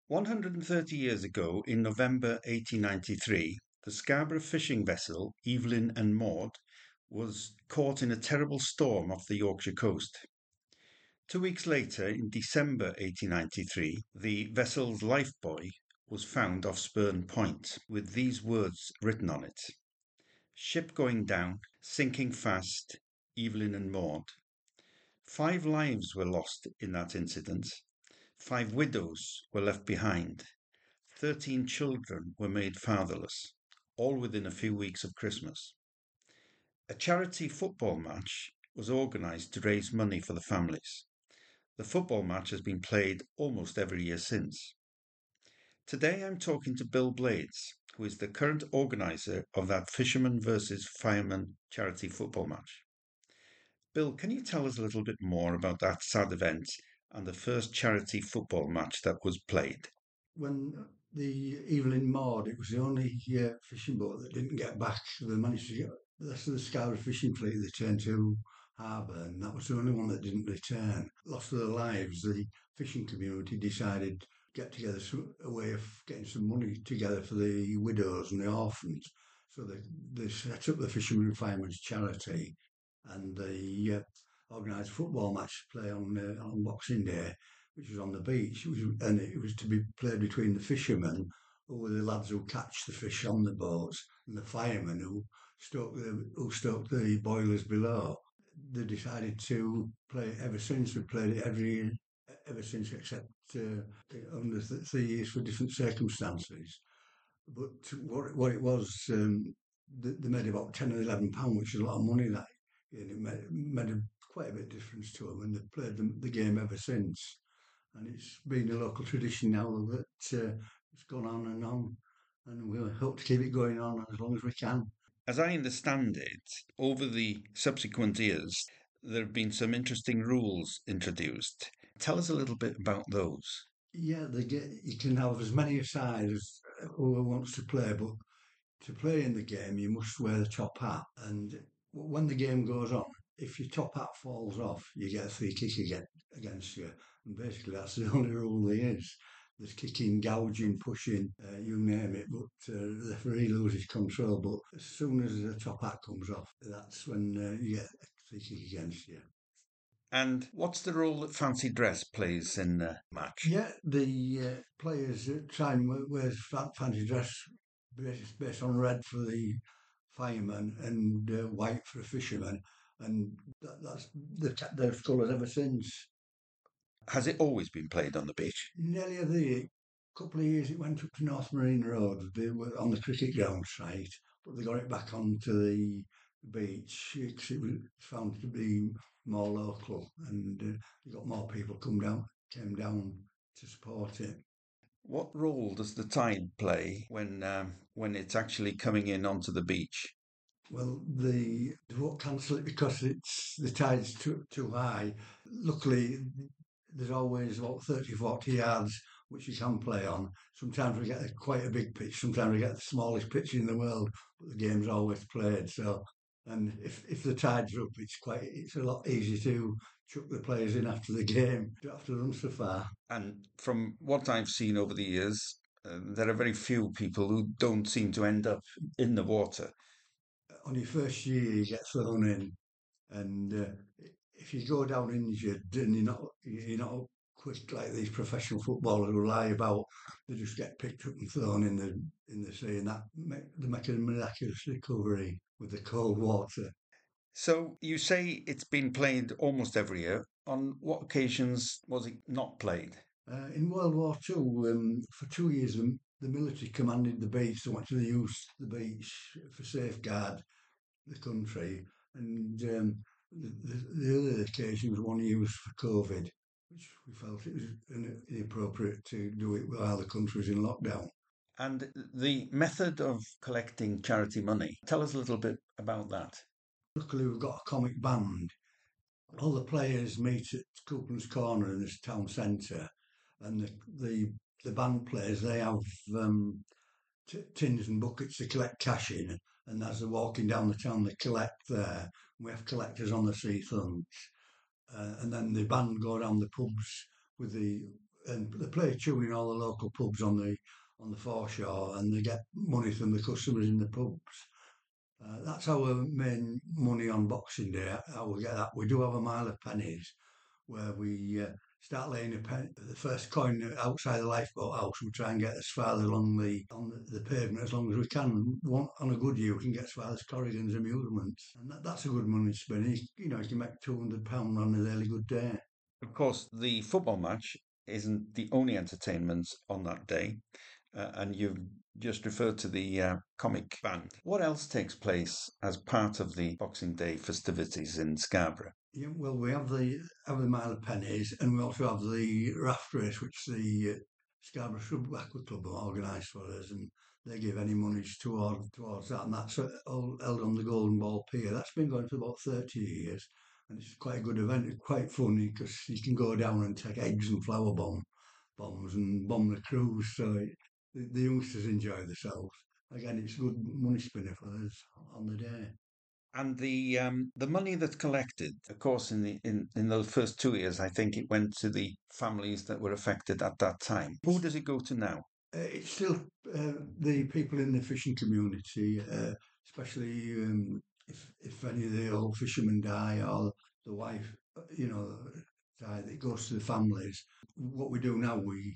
130 years ago, in November 1893, the Scarborough fishing vessel Evelyn and Maud was caught in a terrible storm off the Yorkshire coast. 2 weeks later, in December 1893, the vessel's lifebuoy was found off Spurn Point with these words written on it: "Ship going down, sinking fast, Evelyn and Maud." 5 lives were lost in that incident. 5 widows were left behind. 13 children were made fatherless, all within a few weeks of Christmas. A charity football match was organised to raise money for the families. The football match has been played almost every year since. Today I'm talking to Bill Blades, who is the current organiser of that Fishermen versus Firemen charity football match. Bill, can you tell us a little bit more about that sad event and the first charity football match that was played? When the Evelyn Maud, it was the only fishing boat that didn't get back. So they managed to get the rest of the Scarborough fishing fleet. They turned to harbour, and that was the only one that didn't return. Lost their lives. The fishing community decided to get together a way of getting some money together for the widows and the orphans. So they set up the Fishermen and Firemen's Charity, and they organised a football match to play on Boxing Day, which was on the beach. It was to be played between the fishermen, who were the lads who catch the fish on the boats, and the firemen who stoke the boilers below. They decided to play it ever since. We played it ever since, except under 3 years for different circumstances. But what it was, they made about £10 or £11, which is a lot of money. That and it made quite a bit of difference to them, and they've played the game ever since. And it's been a local tradition now that it's gone on, and we'll hope to keep it going on as long as we can. As I understand it, over the subsequent years, there have been some interesting rules introduced. Tell us a little bit about those. Yeah, you can have as many sides as who wants to play, but to play in the game, you must wear the top hat. And when the game goes on, if your top hat falls off, you get a free kick against you. And basically, that's the only rule there is. There's kicking, gouging, pushing, you name it, but the referee loses control. But as soon as the top hat comes off, that's when you get a free kick against you. And what's the role that fancy dress plays in the match? Yeah, the players try and wear fancy dress based on red for the firemen and white for the fishermen, and that's they've colours ever since. Has it always been played on the beach? Nearly every year, couple of years it went up to North Marine Road. They were on the cricket ground site, but they got it back onto the beach because it was found to be more local, and they got more people came down to support it. What role does the tide play when it's actually coming in onto the beach? Well, they won't cancel it because the tide's too high. Luckily, there's always about 30, 40 yards which you can play on. Sometimes we get quite a big pitch, sometimes we get the smallest pitch in the world, but the game's always played. So, and if the tide's up, it's a lot easier to chuck the players in after the game. You don't have to run so far. And from what I've seen over the years, there are very few people who don't seem to end up in the water. On your first year, you get thrown in, and if you go down injured and you're not quick like these professional footballers who lie about, they just get picked up and thrown in the sea, and they make a miraculous recovery with the cold water. So you say it's been played almost every year. On what occasions was it not played? In World War Two, for 2 years, the military commanded the beach. They wanted to use the beach for safeguard the country, and the other occasion was one used for COVID, which we felt it was inappropriate to do it while the country was in lockdown. And the method of collecting charity money. Tell us a little bit about that. Luckily, we've got a comic band. All the players meet at Coupland's Corner in this town centre, and the band players they have tins and buckets to collect cash in, and as they're walking down the town, they collect there. We have collectors on the sea front, and then the band go down the pubs with the and they play a tune in all the local pubs on the foreshore, and they get money from the customers in the pubs. That's our main money on Boxing Day. How we get that? We do have a mile of pennies where we start laying the first coin outside the lifeboat house. We try and get as far along the pavement as long as we can. On a good year, we can get as far as Corrigan's Amusements, and that's a good money spin. You can make £200 on a really good day. Of course, the football match isn't the only entertainment on that day, and you've just referred to the comic band. What else takes place as part of the Boxing Day festivities in Scarborough? Yeah, well, we have the mile of pennies, and we also have the raft race, which the Scarborough Shrub Aqua Club have organised for us, and they give any monies towards that, and that's all held on the Golden Ball Pier. That's been going for about 30 years, and it's quite a good event. It's quite funny because you can go down and take eggs and bombs and bomb the cruise, so the youngsters enjoy themselves. Again, it's a good money spinner for us on the day. And the money that's collected, of course, in those first 2 years, I think it went to the families that were affected at that time. Who does it go to now? It's still the people in the fishing community, especially if any of the old fishermen die or the wife, die, that goes to the families. What we do now, we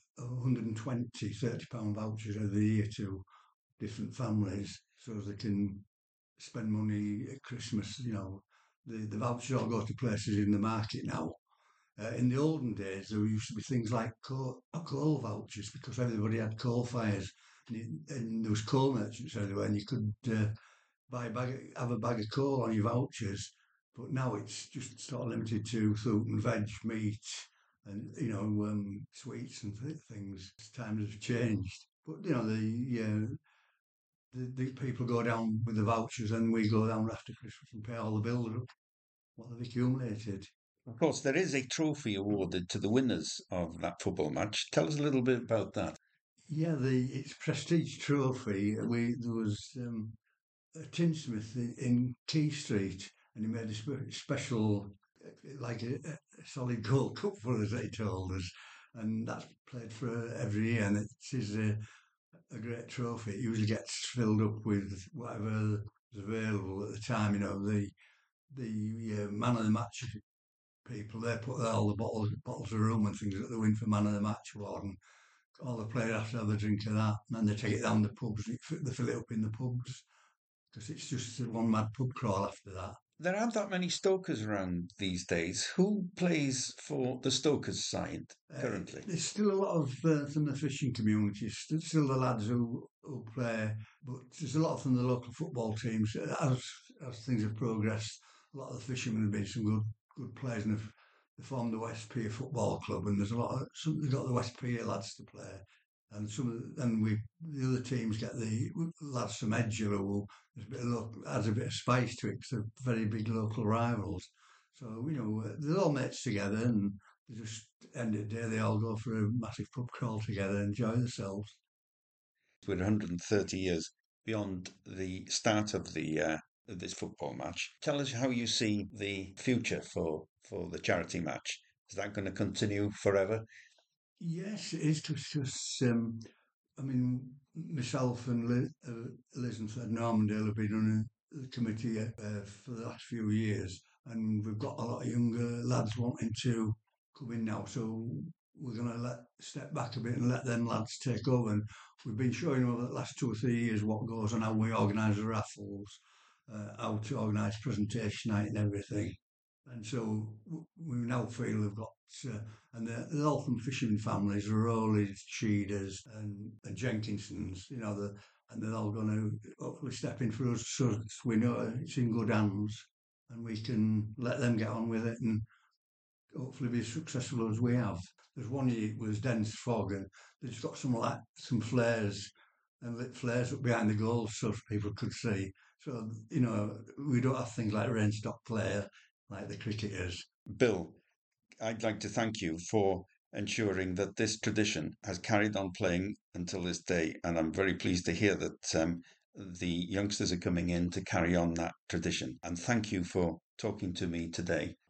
120 £30 vouchers every year to different families so they can spend money at Christmas. The vouchers all go to places in the market now. In the olden days, there used to be things like coal vouchers because everybody had coal fires, and there was coal merchants everywhere, and you could have a bag of coal on your vouchers. But now it's just sort of limited to fruit and veg, meat, and sweets and things. Times have changed, but the people go down with the vouchers, and we go down after Christmas and pay all the bills up what they've accumulated. Of course, there is a trophy awarded to the winners of that football match. Tell us a little bit about that. Yeah, it's prestige trophy. There was a tinsmith in Key Street, and he made a special, like a solid gold cup for us. He told us, and that's played for every year, and it is a great trophy. It usually gets filled up with whatever is available at the time. The man of the match people, they put all the bottles of rum and things that they win for man of the match award, and all the players have to have a drink of that, and then they take it down the pubs. They fill it up in the pubs because it's just one mad pub crawl after that. There aren't that many Stokers around these days. Who plays for the Stokers side currently? There's still a lot of from the fishing community. Still the lads who play, but there's a lot from the local football teams. As things have progressed, a lot of the fishermen have been some good players, and have they formed the West Pier Football Club, and there's a lot of they've got the West Pier lads to play, and the other teams get the lads from Edger who adds a bit of spice to it because they're very big local rivals. So they're all mates together, and they just end of the day they all go for a massive pub crawl together, and enjoy themselves. We're 130 years beyond the start of this football match. Tell us how you see the future for the charity match. Is that going to continue forever? Yes, it is because I mean, myself and Liz and Fred Normandale have been on the committee for the last few years, and we've got a lot of younger lads wanting to come in now. So we're going to step back a bit and let them lads take over. And we've been showing over the last 2 or 3 years what goes on, how we organise the raffles, how to organise presentation night and everything. And so we now feel we've got, and the Eltham fishermen families, the Rowleys, Cheeders, and Jenkinsons, and they're all going to hopefully step in for us, so we know it's in good hands, and we can let them get on with it and hopefully be as successful as we have. There's one year it was dense fog, and they just got some flares and lit flares up behind the goals so people could see. So we don't have things like rain stop play like the cricketers. Bill, I'd like to thank you for ensuring that this tradition has carried on playing until this day, and I'm very pleased to hear that the youngsters are coming in to carry on that tradition. And thank you for talking to me today.